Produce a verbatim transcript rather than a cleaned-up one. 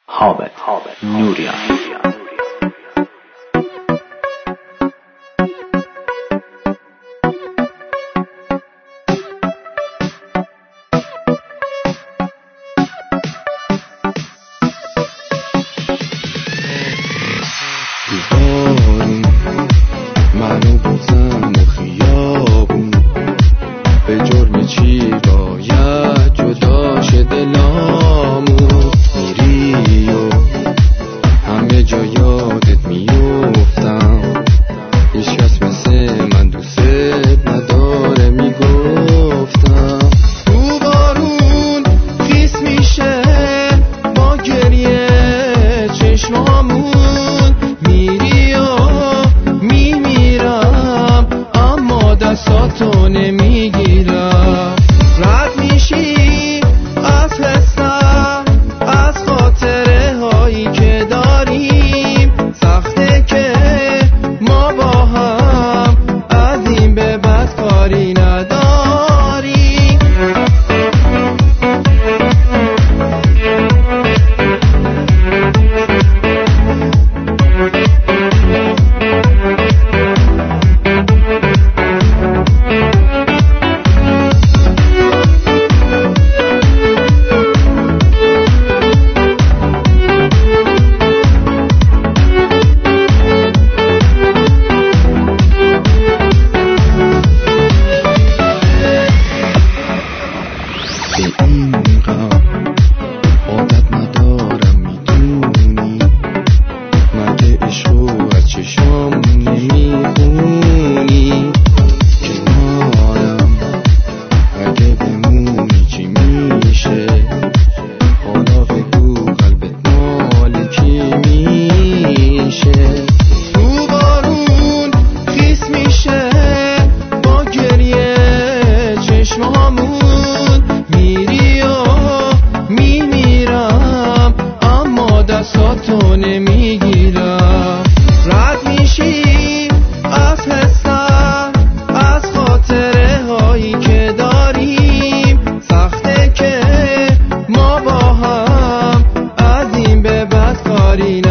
حامد نوریان. منو بزن و خیابون به جرم چی باید جدا شه دلامون. میری و همه جا یادت میفتم، هیچ کس مثل من دوست نداره میگفتم. تو بارون خیس میشه با گریه چشمامون، میری و میمیرم اما دستاتو نمیگیرم. رد میشی از حسم، از خاطره هایی که داریم، سخته که ما با هم از این به بعد کاری نداریم. عادت ندارم میدونی، مگه عشقو از چشام نمیخونی؟ کنارم اگه بمونی چی میشه؟ حالا بگو قلبت مال کی میشه؟ تو بارون خیس میشه با گریه چشمامون، میری و میمیرم اما دستاتو نمیگیرم. رد میشی از حسم، از خاطره هایی که داریم، سخته که ما با هم از این به بعد کاری